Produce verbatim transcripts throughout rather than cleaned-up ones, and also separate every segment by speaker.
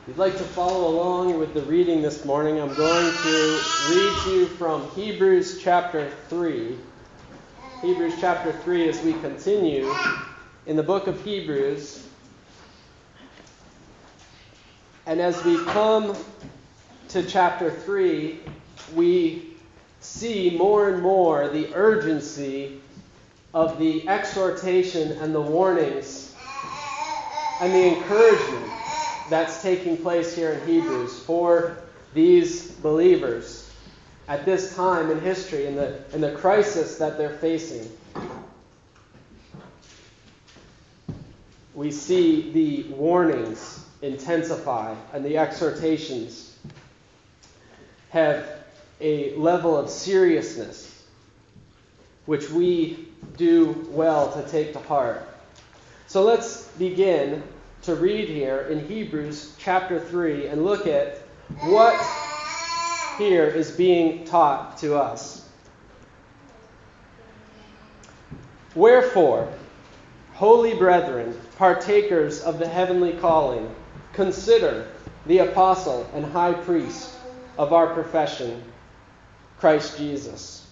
Speaker 1: If you'd like to follow along with the reading this morning, I'm going to read to you from Hebrews chapter three. Hebrews chapter three as we continue in the book of Hebrews. And as we come to chapter three, we see more and more the urgency of the exhortation and the warnings and the encouragement that's taking place here in Hebrews for these believers at this time in history, in the, in the crisis that they're facing. We see the warnings intensify and the exhortations have a level of seriousness which we do well to take to heart. So let's begin to read here in Hebrews chapter three and look at what here is being taught to us. Wherefore, holy brethren, partakers of the heavenly calling, consider the apostle and high priest of our profession, Christ Jesus.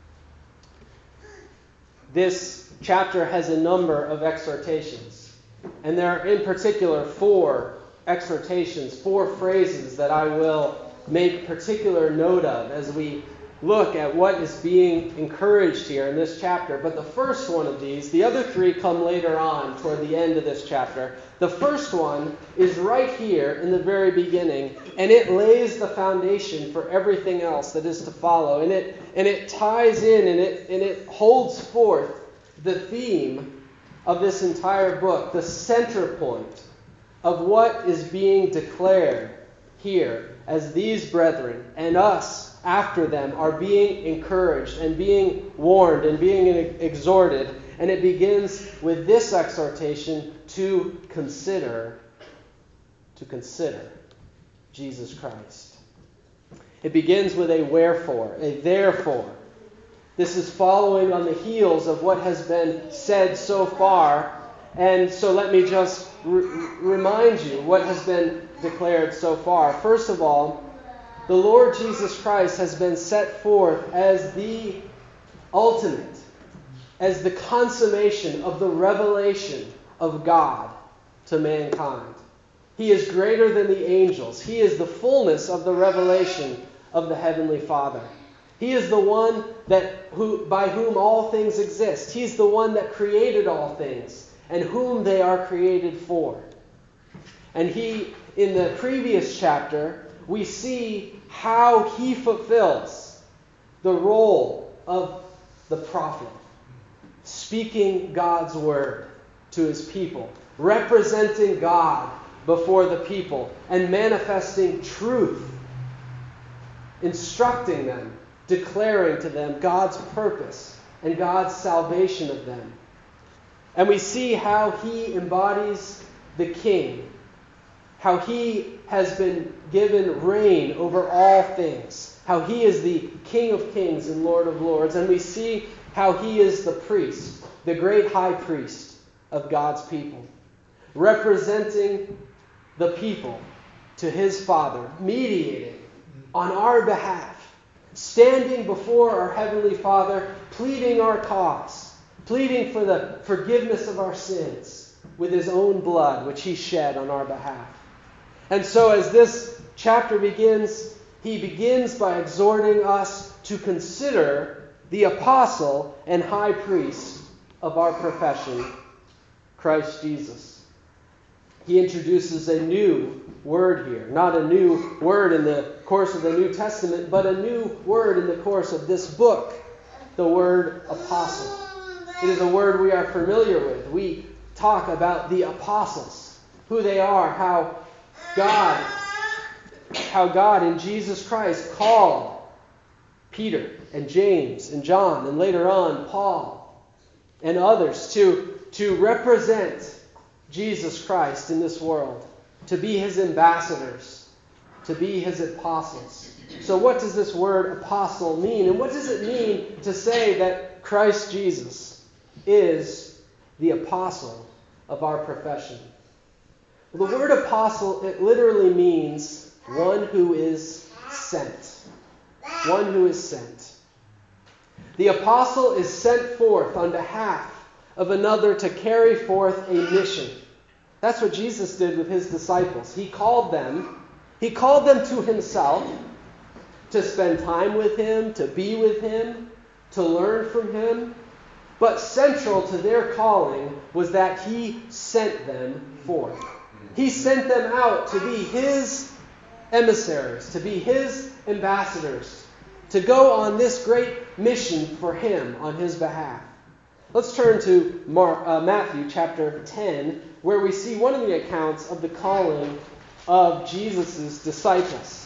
Speaker 1: This chapter has a number of exhortations. And there are in particular four exhortations, four phrases that I will make particular note of as we look at what is being encouraged here in this chapter. But the first one of these, the other three come later on toward the end of this chapter. The first one is right here in the very beginning, and it lays the foundation for everything else that is to follow. And it and it ties in and it and it holds forth the theme of this entire book, the center point of what is being declared here as these brethren and us after them are being encouraged and being warned and being exhorted. And it begins with this exhortation to consider, to consider Jesus Christ. It begins with a wherefore, a therefore. This is following on the heels of what has been said so far. And so let me just re- remind you what has been declared so far. First of all, the Lord Jesus Christ has been set forth as the ultimate, as the consummation of the revelation of God to mankind. He is greater than the angels. He is the fullness of the revelation of the Heavenly Father. He is the one that who by whom all things exist. He's the one that created all things and whom they are created for. And he, in the previous chapter, we see how he fulfills the role of the prophet, speaking God's word to his people, representing God before the people, and manifesting truth, instructing them, declaring to them God's purpose and God's salvation of them. And we see how he embodies the king, how he has been given reign over all things, how he is the King of kings and Lord of lords. And we see how he is the priest, the great high priest of God's people, representing the people to his Father, mediating on our behalf, standing before our Heavenly Father, pleading our cause, pleading for the forgiveness of our sins with his own blood, which he shed on our behalf. And so as this chapter begins, he begins by exhorting us to consider the apostle and high priest of our profession, Christ Jesus. He introduces a new word here. Not a new word in the course of the New Testament, but a new word in the course of this book, the word apostle. It is a word we are familiar with. We talk about the apostles, who they are, how God, how God in Jesus Christ called Peter and James and John, and later on Paul and others to, to represent Jesus Christ in this world, to be his ambassadors, to be his apostles. So what does this word apostle mean? And what does it mean to say that Christ Jesus is the apostle of our profession? The word apostle, it literally means one who is sent. One who is sent. The apostle is sent forth on behalf of another to carry forth a mission. That's what Jesus did with his disciples. He called them, he called them to himself to spend time with him, to be with him, to learn from him. But central to their calling was that he sent them forth. He sent them out to be his emissaries, to be his ambassadors, to go on this great mission for him on his behalf. Let's turn to Mark, uh, Matthew chapter ten, where we see one of the accounts of the calling of Jesus' disciples.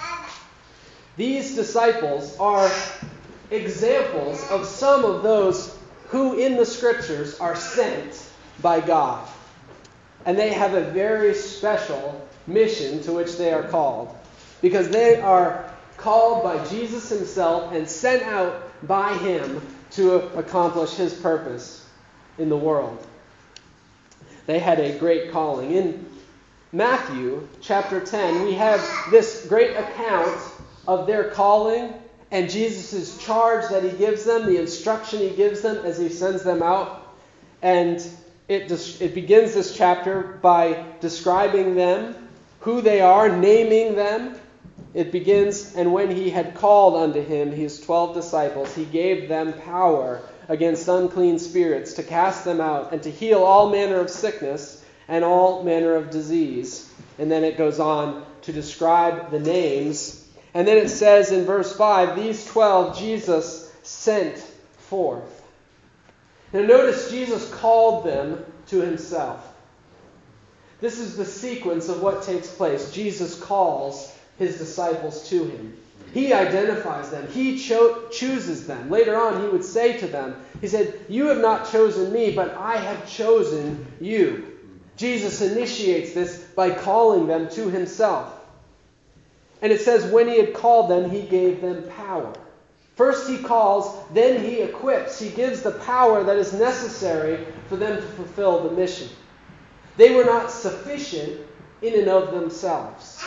Speaker 1: These disciples are examples of some of those who in the Scriptures are sent by God. And they have a very special mission to which they are called, because they are called by Jesus himself and sent out by him to accomplish his purpose in the world. They had a great calling. In Matthew chapter ten, we have this great account of their calling and Jesus' charge that he gives them, the instruction he gives them as he sends them out. And it, it begins this chapter by describing them, who they are, naming them. It begins, and when he had called unto him his twelve disciples, he gave them power against unclean spirits to cast them out and to heal all manner of sickness and all manner of disease. And then it goes on to describe the names. And then it says in verse five, these twelve Jesus sent forth. Now notice Jesus called them to himself. This is the sequence of what takes place. Jesus calls his disciples to him. He identifies them. He cho- chooses them. Later on, he would say to them, he said, you have not chosen me, but I have chosen you. Jesus initiates this by calling them to himself. And it says, when he had called them, he gave them power. First he calls, then he equips. He gives the power that is necessary for them to fulfill the mission. They were not sufficient in and of themselves.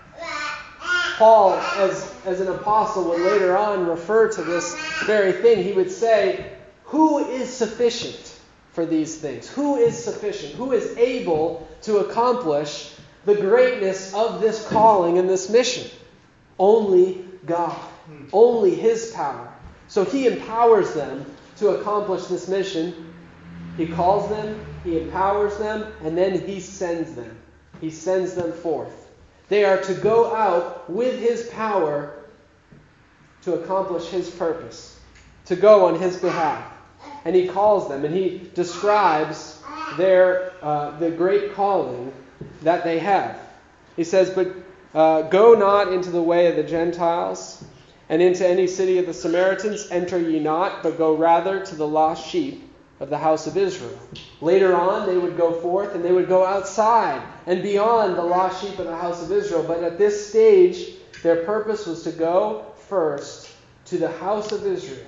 Speaker 1: Paul, as, as an apostle, would later on refer to this very thing. He would say, who is sufficient for these things? Who is sufficient? Who is able to accomplish the greatness of this calling and this mission? Only God. Only his power. So he empowers them to accomplish this mission. He calls them, he empowers them, and then he sends them. He sends them forth. They are to go out with his power to accomplish his purpose, to go on his behalf. And he calls them, and he describes their uh, the great calling that they have. He says, but uh, go not into the way of the Gentiles, and into any city of the Samaritans enter ye not, but go rather to the lost sheep of the house of Israel. Later on, they would go forth and they would go outside and beyond the lost sheep of the house of Israel. But at this stage, their purpose was to go first to the house of Israel,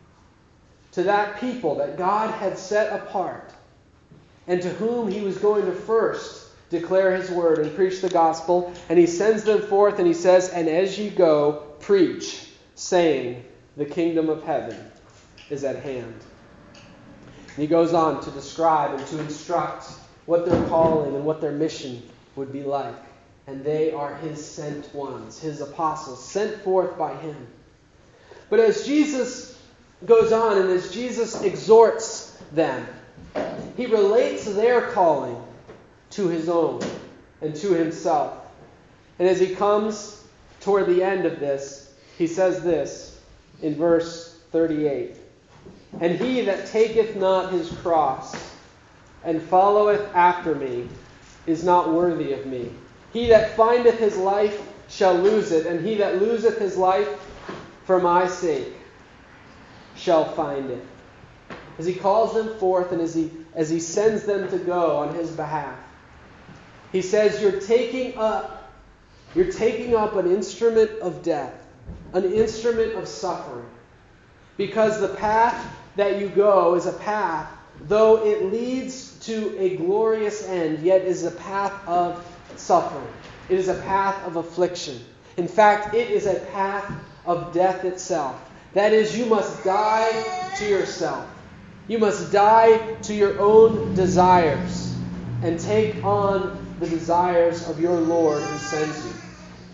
Speaker 1: to that people that God had set apart, and to whom he was going to first declare his word and preach the gospel. And he sends them forth and he says, and as ye go, preach, saying, the kingdom of heaven is at hand. And he goes on to describe and to instruct what their calling and what their mission would be like. And they are his sent ones, his apostles, sent forth by him. But as Jesus goes on and as Jesus exhorts them, he relates their calling to his own and to himself. And as he comes toward the end of this, he says this in verse thirty-eight. And he that taketh not his cross and followeth after me is not worthy of me. He that findeth his life shall lose it, and he that loseth his life for my sake shall find it. As he calls them forth and as he, as he sends them to go on his behalf, he says, you're taking up, you're taking up an instrument of death, an instrument of suffering, because the path that you go is a path though it leads to a glorious end, yet is a path of suffering. It is a path of affliction. In fact, it is a path of death itself. That is, you must die to yourself. You must die to your own desires and take on the desires of your Lord who sends you.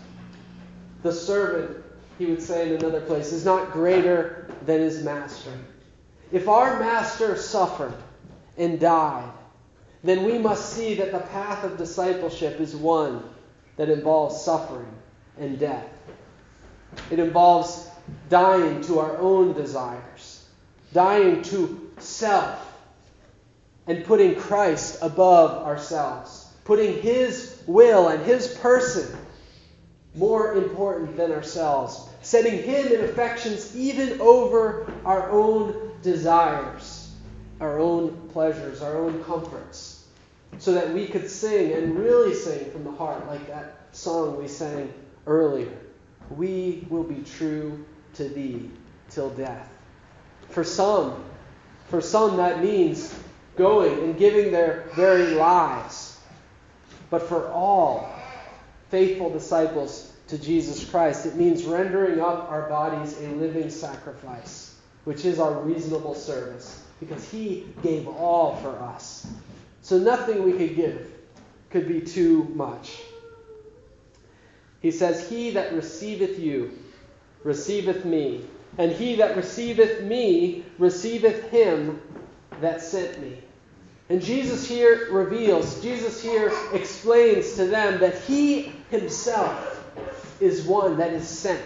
Speaker 1: The servant, he would say in another place, is not greater than his master. If our master suffered and died, then we must see that the path of discipleship is one that involves suffering and death. It involves dying to our own desires, dying to self, and putting Christ above ourselves, putting His will and His person more important than ourselves, setting Him in affections even over our own desires, our own pleasures, our own comforts, so that we could sing and really sing from the heart like that song we sang earlier. We will be true to Thee till death. For some, for some that means going and giving their very lives. But for all faithful disciples to Jesus Christ, it means rendering up our bodies a living sacrifice, which is our reasonable service, because He gave all for us. So nothing we could give could be too much. He says, He that receiveth you receiveth me, and he that receiveth me receiveth him that sent me. And Jesus here reveals, Jesus here explains to them that He Himself is one that is sent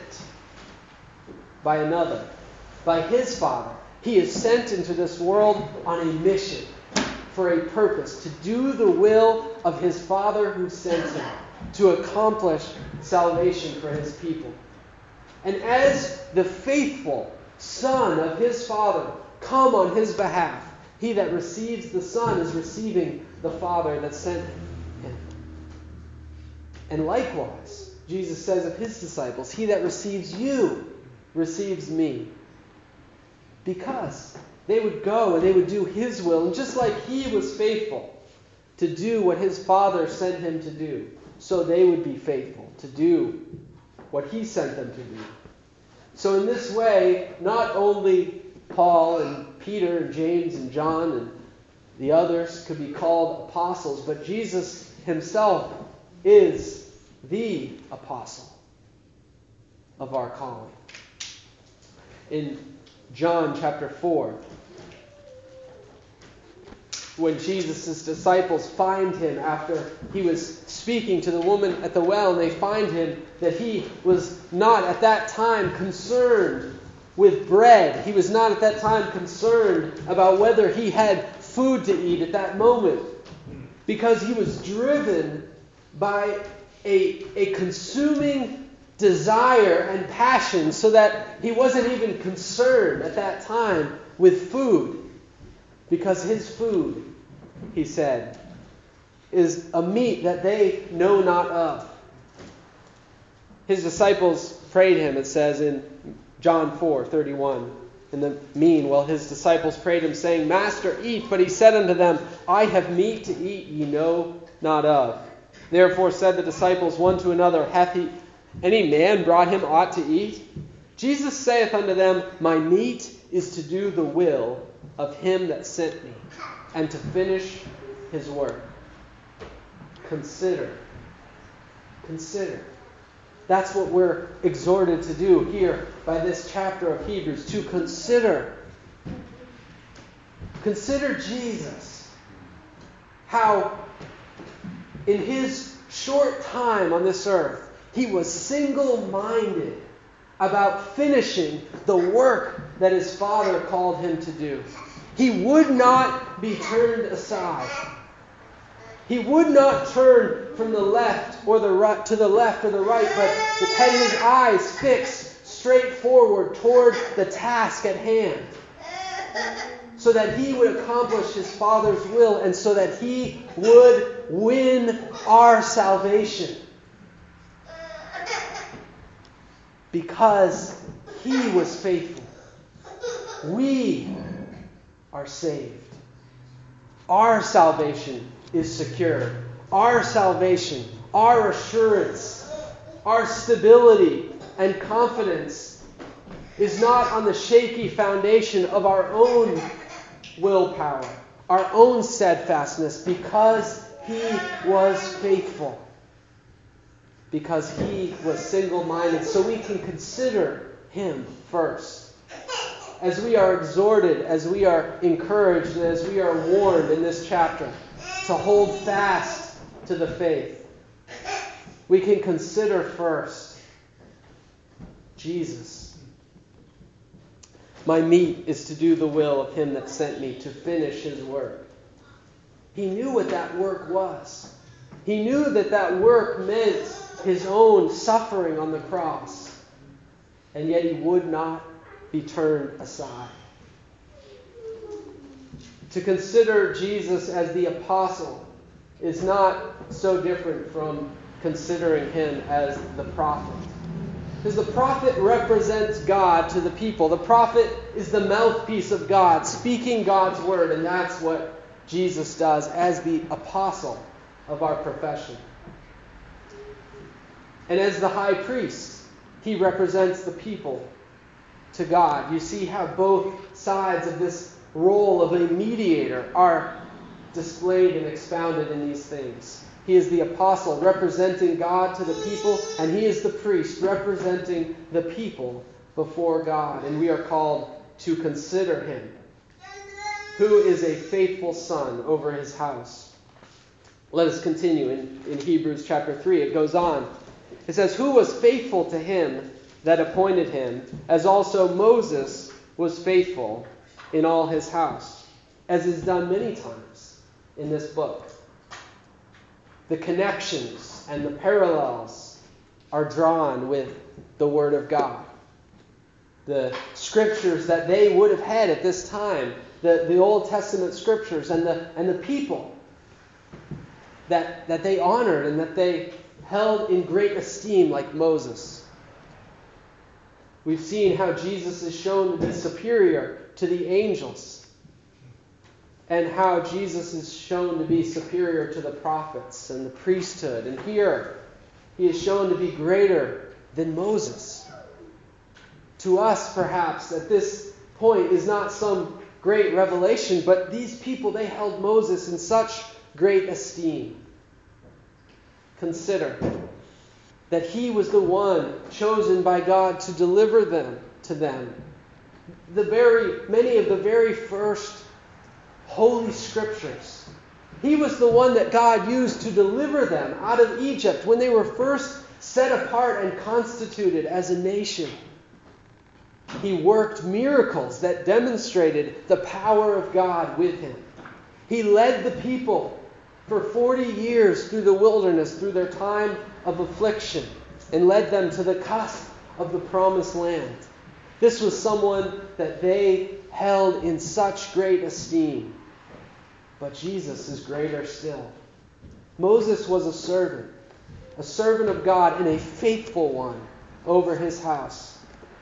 Speaker 1: by another, by His Father. He is sent into this world on a mission for a purpose, to do the will of His Father who sent Him, to accomplish salvation for His people. And as the faithful Son of His Father come on His behalf, he that receives the Son is receiving the Father that sent Him. And likewise, Jesus says of His disciples, He that receives you receives me. Because they would go and they would do His will. And just like He was faithful to do what His Father sent Him to do, so they would be faithful to do what He sent them to do. So in this way, not only Paul and Peter and James and John and the others could be called apostles, but Jesus Himself is the apostle of our calling. In John chapter four, when Jesus' disciples find Him after He was speaking to the woman at the well, and they find Him that He was not at that time concerned with bread. He was not at that time concerned about whether He had food to eat at that moment, because He was driven by a, a consuming desire and passion, so that He wasn't even concerned at that time with food, because His food, He said, is a meat that they know not of. His disciples prayed Him, it says in John four thirty-one. In the meanwhile, His disciples prayed Him, saying, Master, eat. But He said unto them, I have meat to eat ye know not of. Therefore said the disciples one to another, Hath he any man brought Him aught to eat? Jesus saith unto them, My meat is to do the will of Him that sent me, and to finish His work. Consider. Consider. That's what we're exhorted to do here by this chapter of Hebrews, to consider. Consider Jesus. How in His short time on this earth, He was single-minded about finishing the work that His Father called Him to do. He would not be turned aside. He would not turn from the left or the right to the left or the right, but had His eyes fixed straight forward toward the task at hand, so that He would accomplish His Father's will, and so that He would win our salvation. Because He was faithful, we are saved. our salvation is secure. Our salvation, our assurance, our stability and confidence is not on the shaky foundation of our own willpower, our own steadfastness, because He was faithful. Because He was single-minded. So we can consider Him first. As we are exhorted, as we are encouraged, and as we are warned in this chapter to hold fast to the faith, we can consider first Jesus. My meat is to do the will of Him that sent me, to finish His work. He knew what that work was. He knew that that work meant His own suffering on the cross. And yet He would not be turned aside. To consider Jesus as the apostle is not so different from considering Him as the prophet. Because the prophet represents God to the people. The prophet is the mouthpiece of God, speaking God's word, and that's what Jesus does as the apostle of our profession. And as the high priest, He represents the people to God. You see how both sides of this role of a mediator are displayed and expounded in these things. He is the apostle representing God to the people, and He is the priest representing the people before God. And we are called to consider Him, who is a faithful son over His house. Let us continue in, in Hebrews chapter three. It goes on. It says, who was faithful to Him that appointed him, as also Moses was faithful in all his house, as is done many times in this book. The connections and the parallels are drawn with the Word of God. The scriptures that they would have had at this time, the, the Old Testament scriptures, and the, and the people that, that they honored and that they held in great esteem, like Moses. We've seen how Jesus is shown to be superior to the angels, and how Jesus is shown to be superior to the prophets and the priesthood. And here, He is shown to be greater than Moses. To us, perhaps, at this point is not some great revelation, but these people, they held Moses in such great esteem. Consider that he was the one chosen by God to deliver them to them. The very many of the very first Holy Scriptures. He was the one that God used to deliver them out of Egypt when they were first set apart and constituted as a nation. He worked miracles that demonstrated the power of God with Him. He led the people for forty years through the wilderness, through their time of affliction, and led them to the cusp of the promised land. This was someone that they held in such great esteem. But Jesus is greater still. Moses was a servant, a servant of God and a faithful one over His house.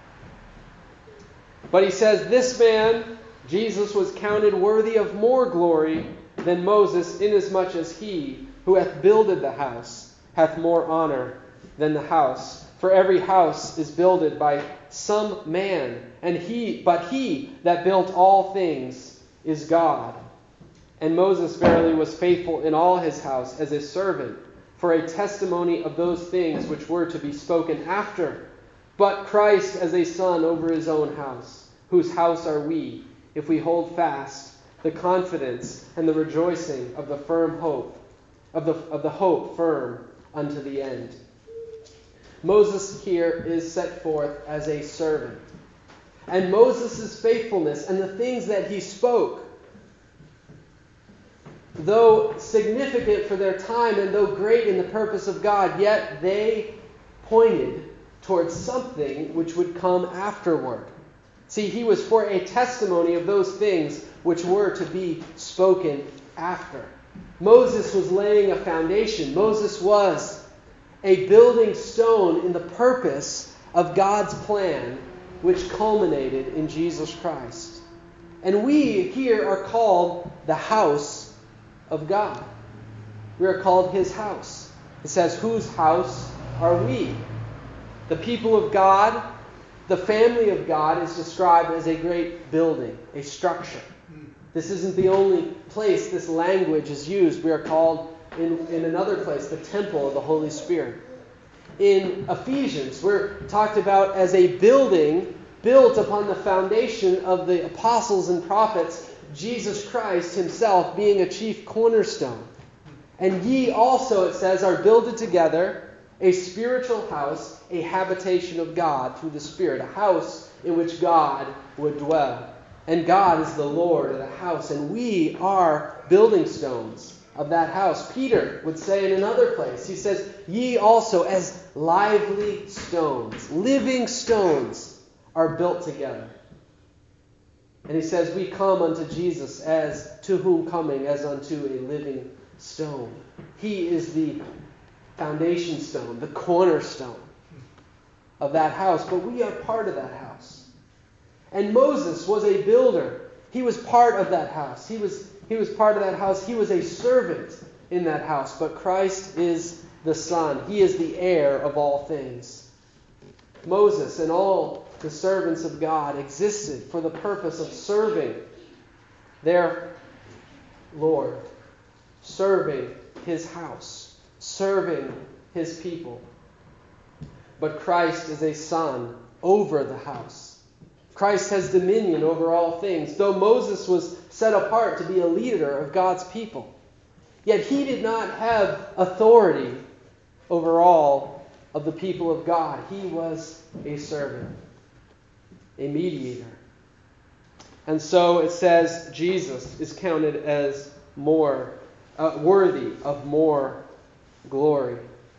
Speaker 1: But he says, this man, Jesus, was counted worthy of more glory than Moses, inasmuch as he who hath builded the house hath more honor than the house. For every house is builded by some man, and he, but he that built all things is God. And Moses verily was faithful in all his house as a servant, for a testimony of those things which were to be spoken after. But Christ as a son over His own house, whose house are we, if we hold fast the confidence and the rejoicing of the firm hope, of the, of the hope firm unto the end. Moses here is set forth as a servant. And Moses' faithfulness and the things that he spoke, though significant for their time and though great in the purpose of God, yet they pointed towards something which would come afterward. See, he was for a testimony of those things which were to be spoken after. Moses was laying a foundation. Moses was a building stone in the purpose of God's plan, which culminated in Jesus Christ. And we here are called the house of God. We are called His house. It says, whose house are we? The people of God, the family of God is described as a great building, a structure. This isn't the only place this language is used. We are called in, in another place, the temple of the Holy Spirit. In Ephesians, we're talked about as a building built upon the foundation of the apostles and prophets, Jesus Christ Himself being a chief cornerstone. And ye also, it says, are builded together a spiritual house, a habitation of God through the Spirit, a house in which God would dwell. And God is the Lord of the house, and we are building stones of that house. Peter would say in another place, he says, ye also as lively stones, living stones, are built together. And he says, we come unto Jesus as to whom coming as unto a living stone. He is the foundation stone, the cornerstone of that house, but we are part of that house. And Moses was a builder. He was part of that house. He was, he was part of that house. He was a servant in that house. But Christ is the Son. He is the heir of all things. Moses and all the servants of God existed for the purpose of serving their Lord, serving His house, serving His people. But Christ is a Son over the house. Christ has dominion over all things. Though Moses was set apart to be a leader of God's people, yet he did not have authority over all of the people of God. He was a servant, a mediator. And so it says Jesus is counted as more uh, worthy of more glory.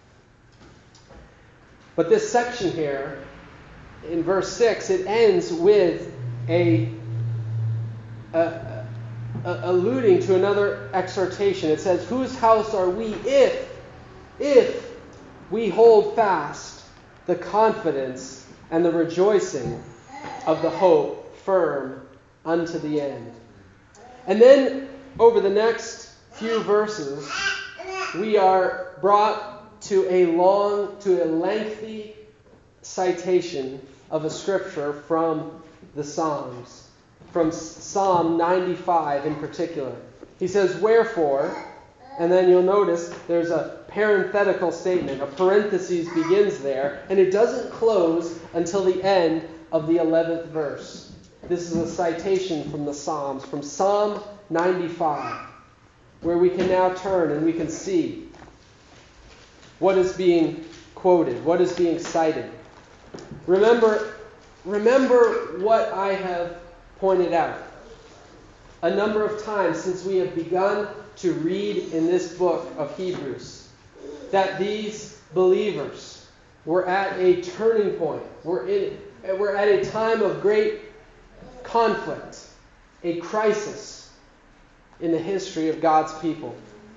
Speaker 1: But this section here, in verse six, it ends with a, a, a, a alluding to another exhortation. It says, whose house are we if, if we hold fast the confidence and the rejoicing of the hope firm unto the end. And then over the next few verses, we are brought to a long, to a lengthy citation of a scripture from the Psalms, from Psalm ninety-five in particular. He says, wherefore, and then you'll notice there's a parenthetical statement, a parenthesis begins there, and it doesn't close until the end of the eleventh verse. This is a citation from the Psalms, from Psalm ninety-five, where we can now turn and we can see what is being quoted, what is being cited. Remember, remember what I have pointed out a number of times since we have begun to read in this book of Hebrews, that these believers were at a turning point. We're, in, we're at a time of great conflict, a crisis in the history of God's people.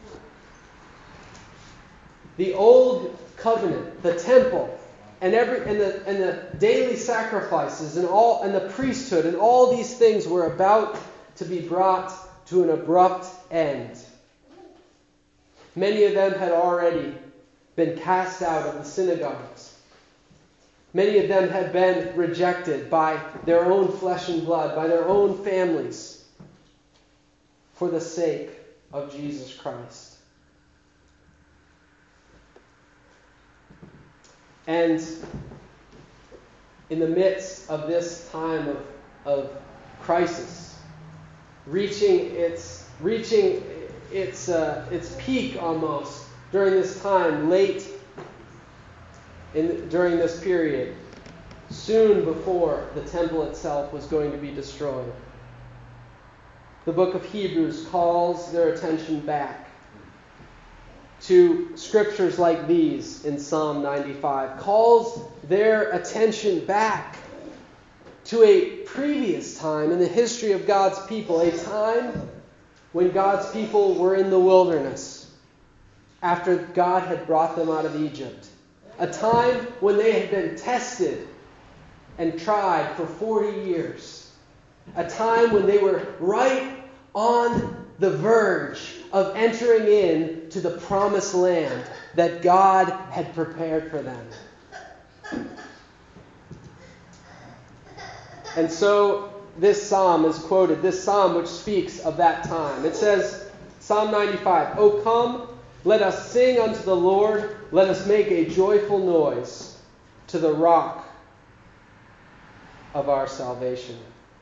Speaker 1: The old covenant, the temple, and every and the and the daily sacrifices and all and the priesthood and all these things were about to be brought to an abrupt end. Many of them had already been cast out of the synagogues. Many of them had been rejected by their own flesh and blood, by their own families, for the sake of Jesus Christ. And in the midst of this time of, of crisis, reaching its reaching its uh, its peak almost during this time, late in during this period, soon before the temple itself was going to be destroyed, the book of Hebrews calls their attention back to scriptures like these in Psalm ninety-five, calls their attention back to a previous time in the history of God's people, a time when God's people were in the wilderness after God had brought them out of Egypt, a time when they had been tested and tried for forty years, a time when they were right on the verge of entering in to the promised land that God had prepared for them. And so this psalm is quoted, this psalm which speaks of that time. It says, Psalm ninety-five, "O come, let us sing unto the Lord, let us make a joyful noise to the rock of our salvation."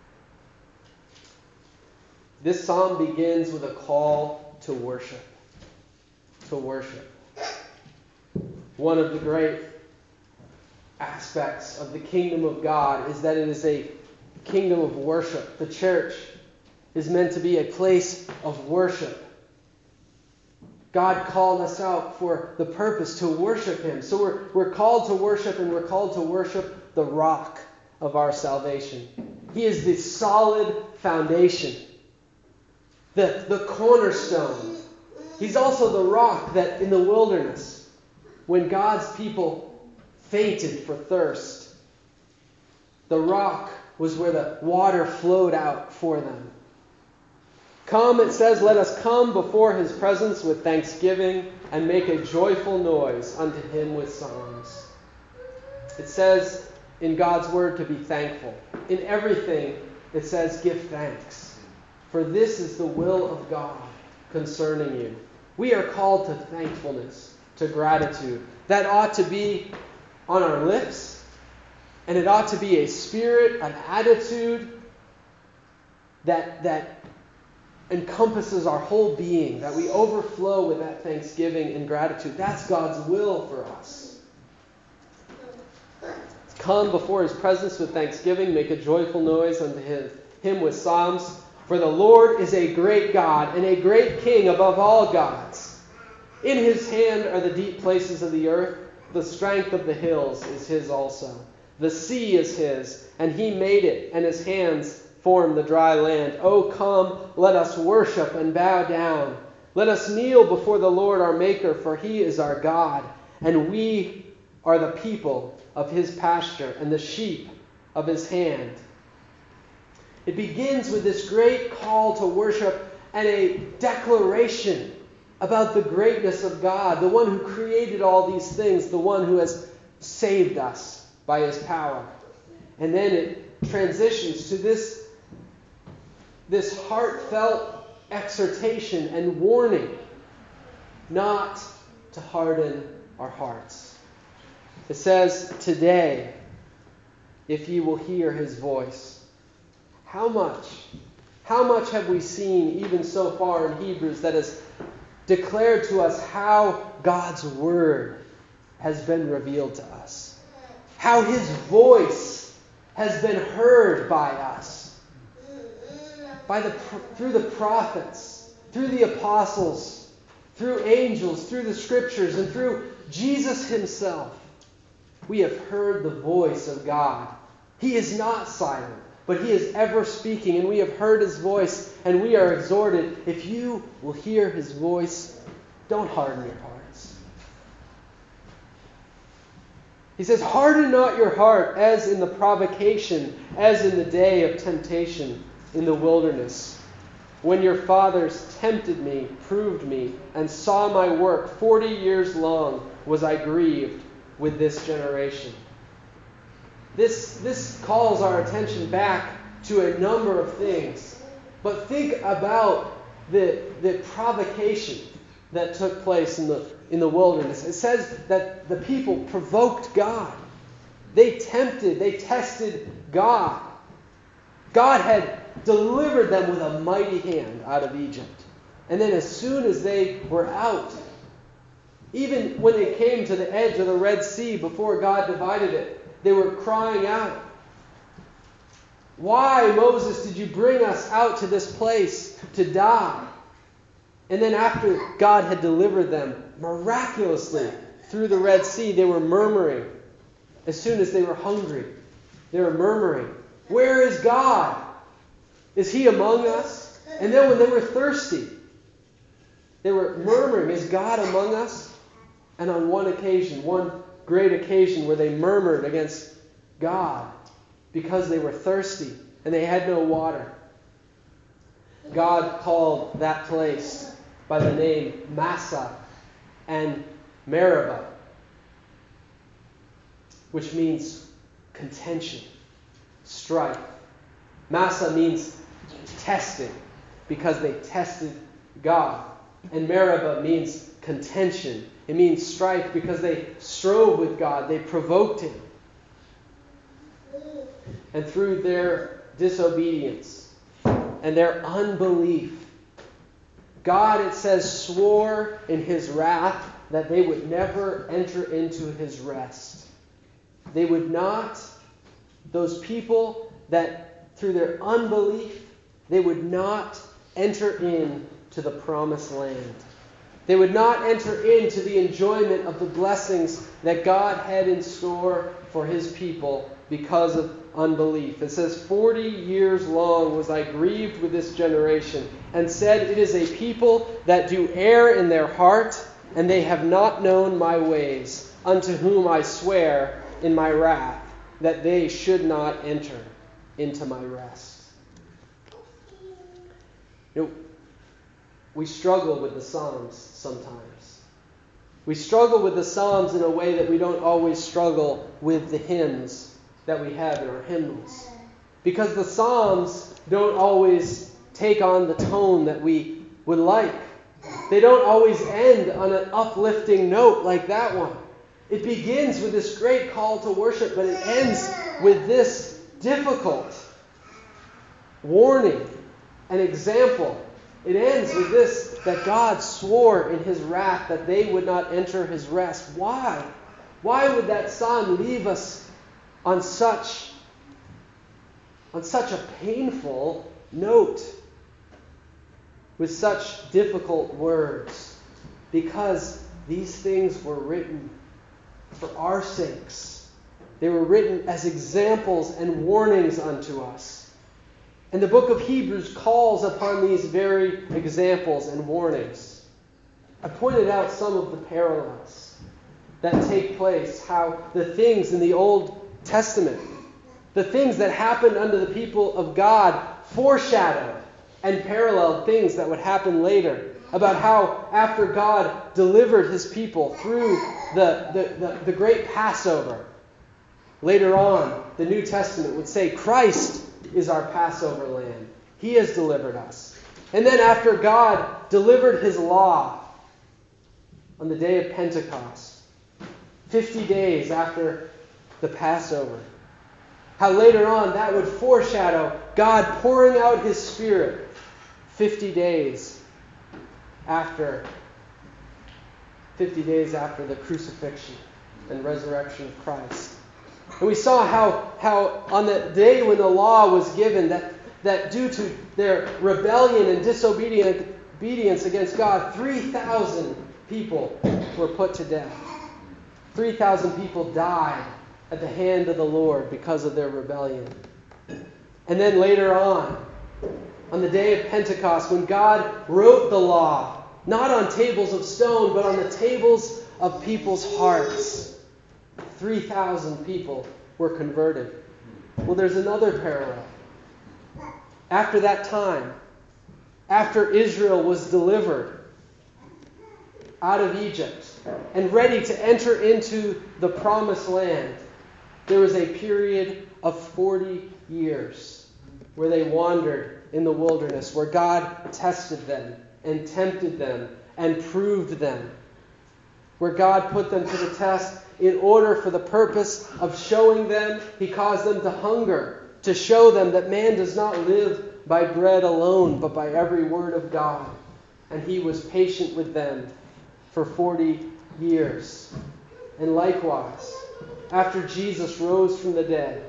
Speaker 1: This psalm begins with a call to worship. To worship. One of the great aspects of the kingdom of God is that it is a kingdom of worship. The church is meant to be a place of worship. God called us out for the purpose to worship Him. So we're, we're called to worship, and we're called to worship the rock of our salvation. He is the solid foundation, the, the cornerstone. He's also the rock that in the wilderness, when God's people fainted for thirst, the rock was where the water flowed out for them. Come, it says, let us come before His presence with thanksgiving and make a joyful noise unto Him with psalms. It says in God's word to be thankful. In everything, it says give thanks. For this is the will of God concerning you. We are called to thankfulness, to gratitude. That ought to be on our lips, and it ought to be a spirit, an attitude that that encompasses our whole being, that we overflow with that thanksgiving and gratitude. That's God's will for us. Come before His presence with thanksgiving, make a joyful noise unto Him with psalms. For the Lord is a great God and a great King above all gods. In His hand are the deep places of the earth. The strength of the hills is His also. The sea is His, and He made it, and His hands formed the dry land. O come, let us worship and bow down. Let us kneel before the Lord our Maker, for He is our God, and we are the people of His pasture and the sheep of His hand. It begins with this great call to worship and a declaration about the greatness of God, the one who created all these things, the one who has saved us by His power. And then it transitions to this This heartfelt exhortation and warning not to harden our hearts. It says, today, if ye will hear His voice. How much, how much have we seen even so far in Hebrews that has declared to us how God's Word has been revealed to us? How His voice has been heard by us. By the, through the prophets, through the apostles, through angels, through the scriptures, and through Jesus Himself, we have heard the voice of God. He is not silent, but He is ever speaking, and we have heard His voice, and we are exhorted, if you will hear His voice, don't harden your hearts. He says, harden not your heart as in the provocation, as in the day of temptation, in the wilderness, when your fathers tempted me, proved me, and saw my work. Forty years long was I grieved with this generation. This, this calls our attention back to a number of things. But think about the, the provocation that took place in the, in the wilderness. It says that the people provoked God. They tempted, they tested God. God had delivered them with a mighty hand out of Egypt. And then as soon as they were out, even when they came to the edge of the Red Sea before God divided it, they were crying out, "Why, Moses, did you bring us out to this place to die?" And then after God had delivered them miraculously through the Red Sea, they were murmuring. As soon as they were hungry, they were murmuring, "Where is God? Is He among us?" And then when they were thirsty, they were murmuring, "Is God among us?" And on one occasion, one great occasion where they murmured against God because they were thirsty and they had no water, God called that place by the name Massah and Meribah, which means contention, strife. Massah means testing, because they tested God. And Meribah means contention. It means strife because they strove with God. They provoked Him. And through their disobedience and their unbelief, God, it says, swore in His wrath that they would never enter into His rest. They would not, those people that through their unbelief, they would not enter into the promised land. They would not enter into the enjoyment of the blessings that God had in store for His people because of unbelief. It says, forty years long was I grieved with this generation, and said, it is a people that do err in their heart, and they have not known my ways, unto whom I swear in my wrath, that they should not enter into my rest. You know, we struggle with the Psalms sometimes. We struggle with the Psalms in a way that we don't always struggle with the hymns that we have in our hymnals. Because the Psalms don't always take on the tone that we would like. They don't always end on an uplifting note like that one. It begins with this great call to worship, but it ends with this difficult warning and example. It ends with this, that God swore in His wrath that they would not enter His rest. Why? Why would that psalm leave us on such, on such a painful note, with such difficult words? Because these things were written for our sakes. They were written as examples and warnings unto us. And the book of Hebrews calls upon these very examples and warnings. I pointed out some of the parallels that take place, how the things in the Old Testament, the things that happened under the people of God, foreshadowed and paralleled things that would happen later. About how after God delivered His people through the, the, the, the great Passover, later on, the New Testament would say Christ is our Passover lamb. He has delivered us. And then after God delivered His law on the day of Pentecost, fifty days after the Passover, how later on that would foreshadow God pouring out His Spirit fifty days after fifty days after the crucifixion and resurrection of Christ. And we saw how, how on the day when the law was given, that, that due to their rebellion and disobedience against God, three thousand people were put to death. three thousand people died at the hand of the Lord because of their rebellion. And then later on, on the day of Pentecost, when God wrote the law, not on tables of stone, but on the tables of people's hearts, three thousand people were converted. Well, there's another parallel. After that time, after Israel was delivered out of Egypt and ready to enter into the promised land, there was a period of forty years where they wandered in the wilderness, where God tested them and tempted them and proved them, where God put them to the test in order for the purpose of showing them. He caused them to hunger, to show them that man does not live by bread alone, but by every word of God. And He was patient with them for forty years. And likewise, after Jesus rose from the dead,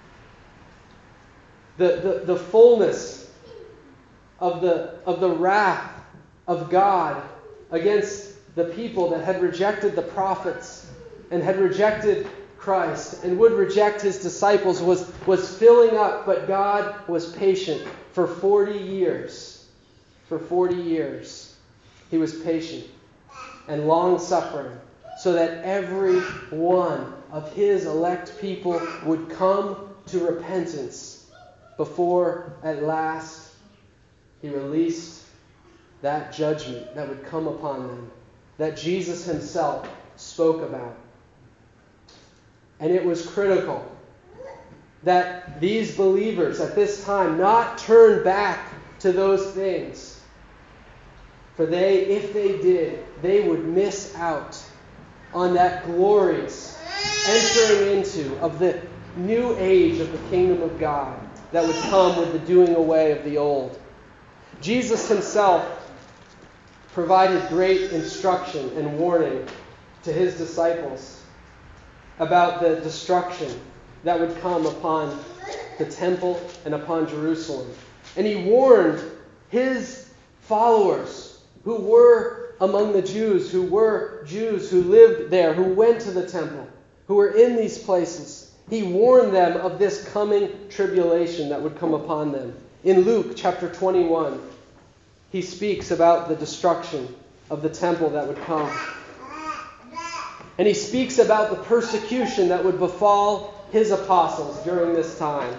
Speaker 1: the, the, the fullness of the, of the wrath of God against the people that had rejected the prophets and had rejected Christ and would reject His disciples was, was filling up, but God was patient for forty years. For forty years, He was patient and long-suffering, so that every one of His elect people would come to repentance before at last He released that judgment that would come upon them, that Jesus himself spoke about. And it was critical that these believers at this time not turn back to those things. For they, if they did, they would miss out on that glorious entering into of the new age of the kingdom of God that would come with the doing away of the old. Jesus himself provided great instruction and warning to his disciples about the destruction that would come upon the temple and upon Jerusalem. And he warned his followers who were among the Jews, who were Jews who lived there, who went to the temple, who were in these places. He warned them of this coming tribulation that would come upon them. In Luke chapter twenty-one, he speaks about the destruction of the temple that would come. And he speaks about the persecution that would befall his apostles during this time.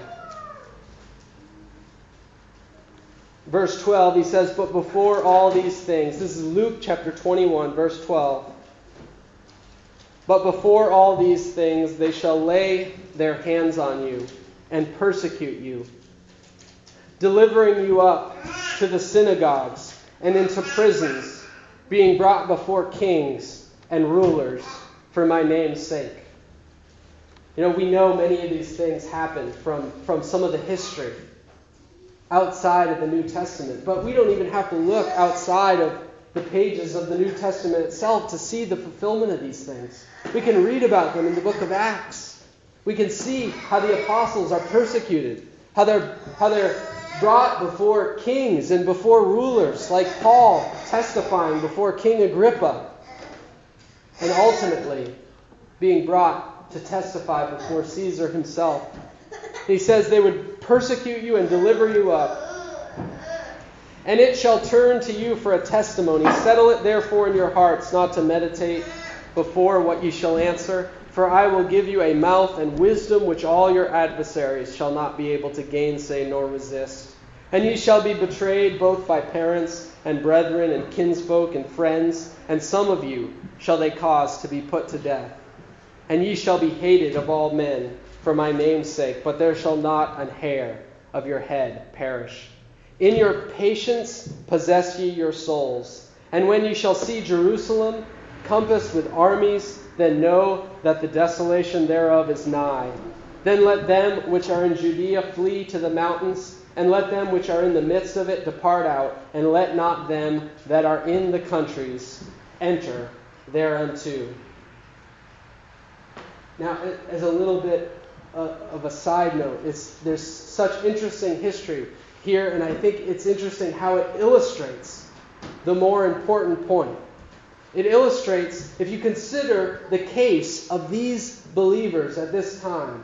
Speaker 1: Verse twelve, he says, "But before all these things," this is Luke chapter twenty-one, verse twelve. "But before all these things they shall lay their hands on you and persecute you, delivering you up to the synagogues and into prisons, being brought before kings and rulers for my name's sake." You know, we know many of these things happened from, from some of the history outside of the New Testament. But we don't even have to look outside of the pages of the New Testament itself to see the fulfillment of these things. We can read about them in the book of Acts. We can see how the apostles are persecuted, how they're, how they're brought before kings and before rulers, like Paul testifying before King Agrippa, and ultimately being brought to testify before Caesar himself. He says they would persecute you and deliver you up. "And it shall turn to you for a testimony. Settle it therefore in your hearts, not to meditate before what ye shall answer. For I will give you a mouth and wisdom which all your adversaries shall not be able to gainsay nor resist. And ye shall be betrayed both by parents and brethren and kinsfolk and friends, and some of you shall they cause to be put to death. And ye shall be hated of all men for my name's sake, but there shall not an hair of your head perish. In your patience possess ye your souls. And when ye shall see Jerusalem compassed with armies, then know that the desolation thereof is nigh. Then let them which are in Judea flee to the mountains, and let them which are in the midst of it depart out, and let not them that are in the countries enter thereunto." Now, as a little bit uh, of a side note, it's, there's such interesting history here, and I think it's interesting how it illustrates the more important point. It illustrates, if you consider the case of these believers at this time,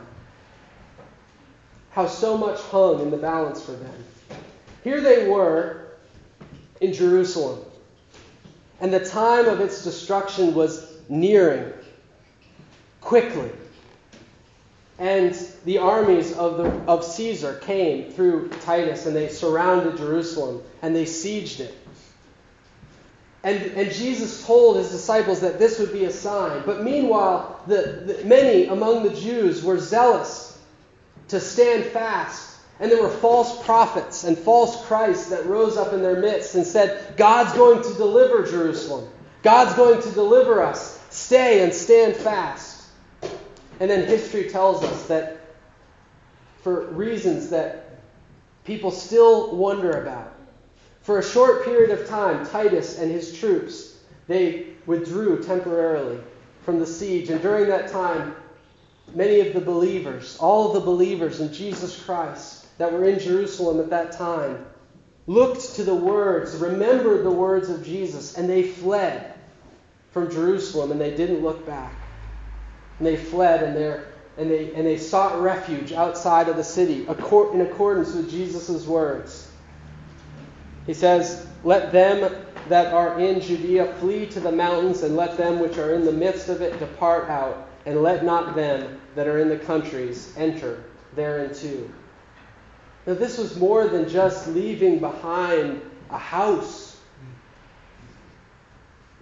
Speaker 1: how so much hung in the balance for them. Here they were in Jerusalem, and the time of its destruction was nearing quickly. And the armies of, the, of Caesar came through Titus, and they surrounded Jerusalem, and they sieged it. And, and Jesus told his disciples that this would be a sign. But meanwhile, the, the, many among the Jews were zealous to stand fast. And there were false prophets and false Christs that rose up in their midst and said, "God's going to deliver Jerusalem. God's going to deliver us. Stay and stand fast." And then history tells us that for reasons that people still wonder about, for a short period of time, Titus and his troops, they withdrew temporarily from the siege. And during that time, many of the believers, all of the believers in Jesus Christ that were in Jerusalem at that time, looked to the words, remembered the words of Jesus, and they fled from Jerusalem, and they didn't look back. And they fled, and, and, they, and they sought refuge outside of the city in accordance with Jesus' words. He says, "Let them that are in Judea flee to the mountains, and let them which are in the midst of it depart out, and let not them that are in the countries enter thereinto." Now this was more than just leaving behind a house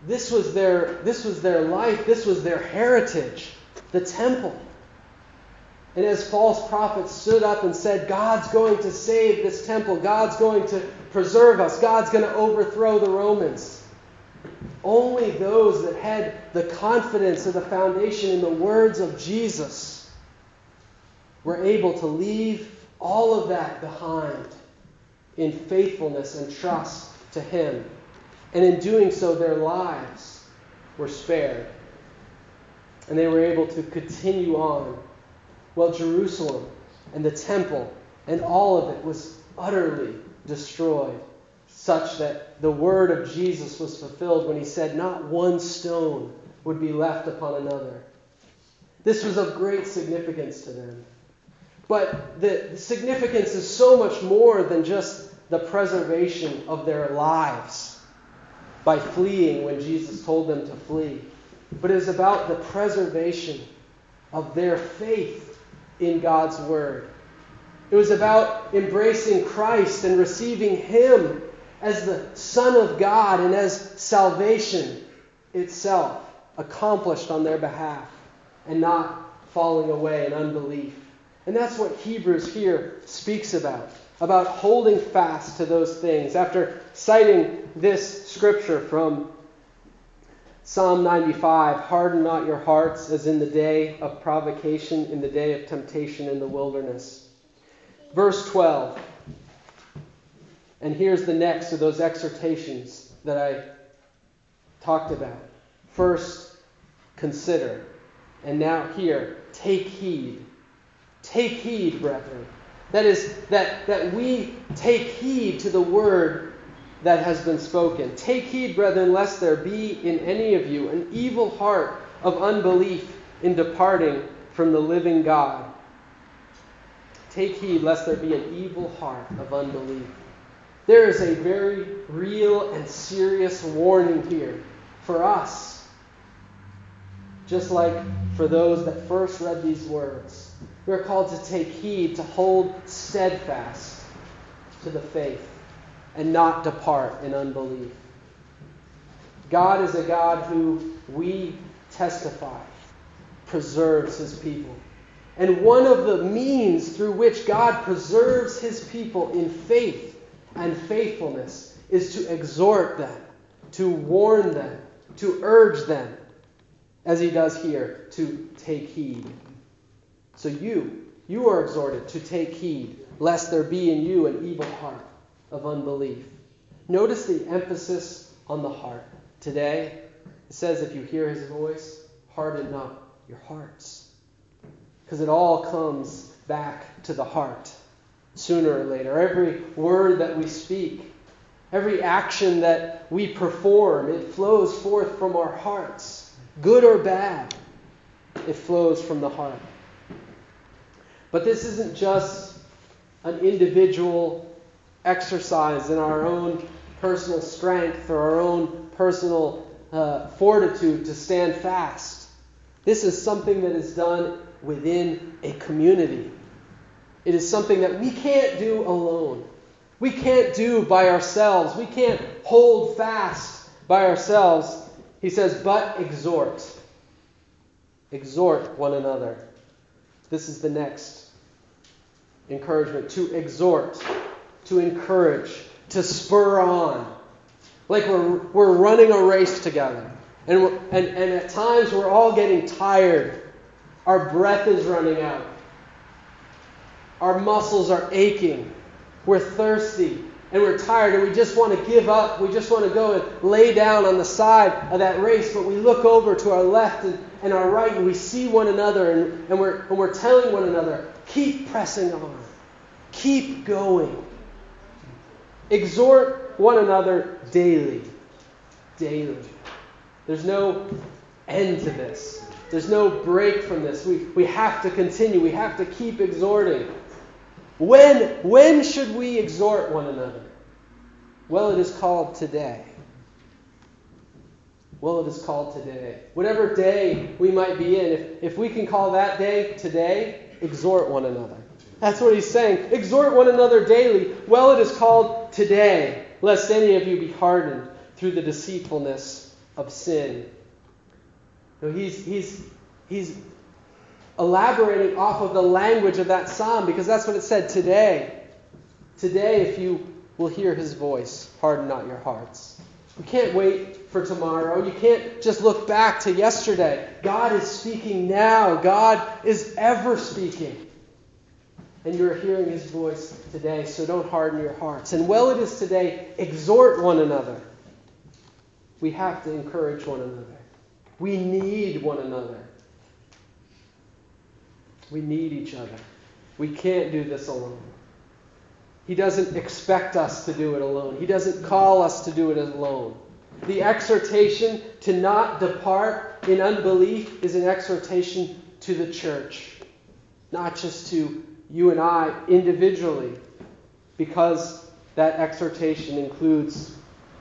Speaker 1: This was their, this was their life. This was their heritage, the temple. And as false prophets stood up and said, God's going to save this temple. God's going to preserve us. God's going to overthrow the Romans. Only those that had the confidence of the foundation in the words of Jesus were able to leave all of that behind in faithfulness and trust to Him. And in doing so, their lives were spared. And they were able to continue on. Well, Jerusalem and the temple and all of it was utterly destroyed, such that the word of Jesus was fulfilled when He said, not one stone would be left upon another. This was of great significance to them. But the significance is so much more than just the preservation of their lives by fleeing when Jesus told them to flee. But it is about the preservation of their faith in God's Word. It was about embracing Christ and receiving Him as the Son of God and as salvation itself accomplished on their behalf and not falling away in unbelief. And that's what Hebrews here speaks about, about holding fast to those things. After citing this scripture from Psalm ninety-five, harden not your hearts as in the day of provocation, in the day of temptation in the wilderness. Verse twelve. And here's the next of those exhortations that I talked about. First, consider. And now here, take heed. Take heed, brethren. That is, that, that we take heed to the word that has been spoken. Take heed, brethren, lest there be in any of you an evil heart of unbelief in departing from the living God. Take heed, lest there be an evil heart of unbelief. There is a very real and serious warning here for us, just like for those that first read these words. We're called to take heed, to hold steadfast to the faith and not depart in unbelief. God is a God who, we testify, preserves His people. And one of the means through which God preserves His people in faith and faithfulness is to exhort them, to warn them, to urge them, as He does here, to take heed. So you, you are exhorted to take heed, lest there be in you an evil heart of unbelief. Notice the emphasis on the heart. Today, it says if you hear His voice, harden not your hearts. Because it all comes back to the heart, sooner or later. Every word that we speak, every action that we perform, it flows forth from our hearts. Good or bad, it flows from the heart. But this isn't just an individual exercise in our own personal strength or our own personal uh, fortitude to stand fast. This is something that is done within a community. It is something that we can't do alone. We can't do by ourselves. We can't hold fast by ourselves. He says, but exhort. Exhort one another. This is the next encouragement. To exhort, to encourage, to spur on. Like we're, we're running a race together. And, we're, and, and at times we're all getting tired. Our breath is running out. Our muscles are aching. We're thirsty. And we're tired. And we just want to give up. We just want to go and lay down on the side of that race. But we look over to our left and, and our right and we see one another. And, and, we're, and we're telling one another, keep pressing on. Keep going. Exhort one another daily. Daily. There's no end to this. There's no break from this. We, we have to continue. We have to keep exhorting. When, when should we exhort one another? Well, it is called today. Well, it is called today. Whatever day we might be in, if, if we can call that day today, exhort one another. That's what he's saying. Exhort one another daily. Well, it is called today, lest any of you be hardened through the deceitfulness of sin. You know, he's, he's, he's elaborating off of the language of that psalm, because that's what it said today. Today, if you will hear his voice, harden not your hearts. You can't wait for tomorrow. You can't just look back to yesterday. God is speaking now. God is ever speaking. And you're hearing his voice today, so don't harden your hearts. And while it is today, exhort one another. We have to encourage one another. We need one another. We need each other. We can't do this alone. He doesn't expect us to do it alone. He doesn't call us to do it alone. The exhortation to not depart in unbelief is an exhortation to the church, not just to you and I individually, because that exhortation includes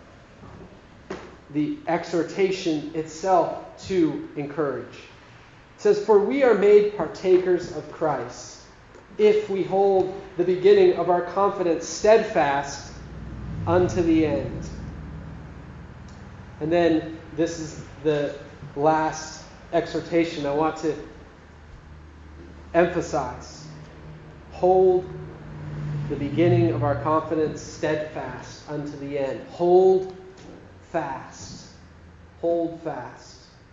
Speaker 1: the exhortation itself to encourage. It says, "For we are made partakers of Christ, if we hold the beginning of our confidence steadfast unto the end." And then this is the last exhortation I want to emphasize. Hold the beginning of our confidence steadfast unto the end. Hold fast. Hold fast.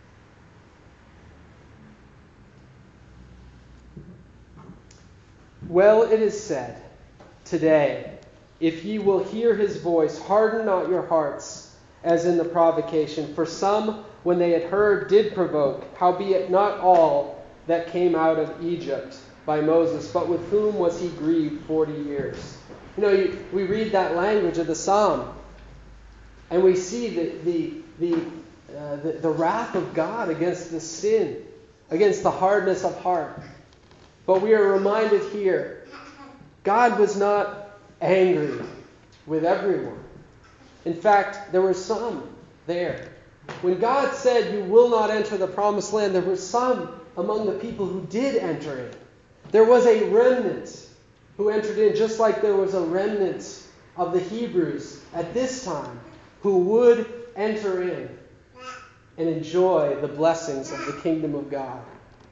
Speaker 1: Well, it is said today, if ye will hear his voice, harden not your hearts, as in the provocation. For some, when they had heard, did provoke, howbeit not all that came out of Egypt by Moses, but with whom was he grieved forty years. You know, you, we read that language of the psalm, and we see the the the, uh, the the wrath of God against the sin, against the hardness of heart. But we are reminded here, God was not angry with everyone. In fact, there were some there. When God said, "You will not enter the promised land," there were some among the people who did enter in. There was a remnant who entered in, just like there was a remnant of the Hebrews at this time who would enter in and enjoy the blessings of the kingdom of God.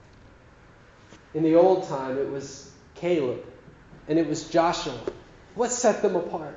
Speaker 1: In the old time, it was Caleb and it was Joshua. What set them apart?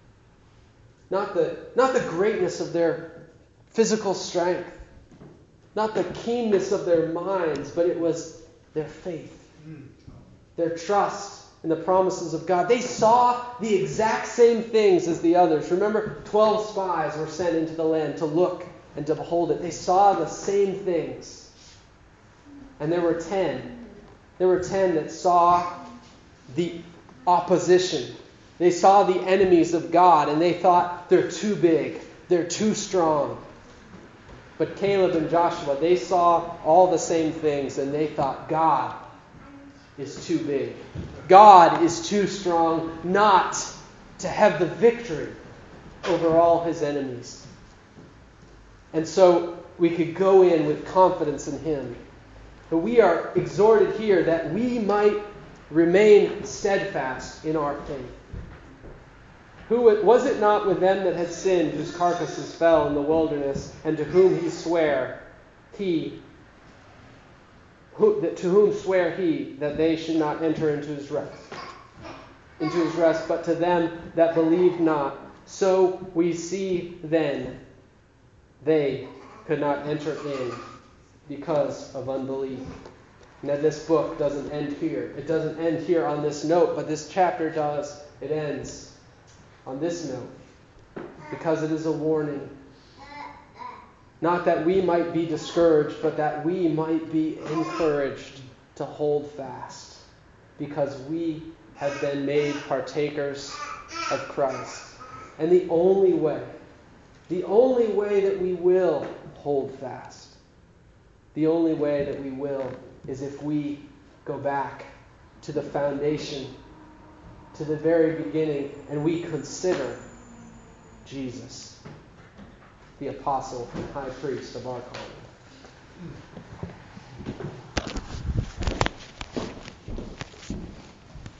Speaker 1: Not the, not the greatness of their physical strength, not the keenness of their minds, but it was their faith, their trust in the promises of God. They saw the exact same things as the others. Remember, twelve spies were sent into the land to look and to behold it. They saw the same things. And there were ten. There were ten that saw the opposition. They saw the enemies of God, and they thought they're too big, they're too strong. But Caleb and Joshua, they saw all the same things, and they thought God is too big. God is too strong not to have the victory over all his enemies. And so we could go in with confidence in him. But we are exhorted here that we might remain steadfast in our faith. Who was it not with them that had sinned, whose carcasses fell in the wilderness, and to whom he sware, he, who, that, to whom sware he that they should not enter into his rest, into his rest, but to them that believed not. So we see then they could not enter in because of unbelief. Now this book doesn't end here. It doesn't end here on this note, but this chapter does. It ends on this note, because it is a warning. Not that we might be discouraged, but that we might be encouraged to hold fast, because we have been made partakers of Christ. And the only way, the only way that we will hold fast, the only way that we will is if we go back to the foundation, to the very beginning, and we consider Jesus, the apostle and high priest of our calling.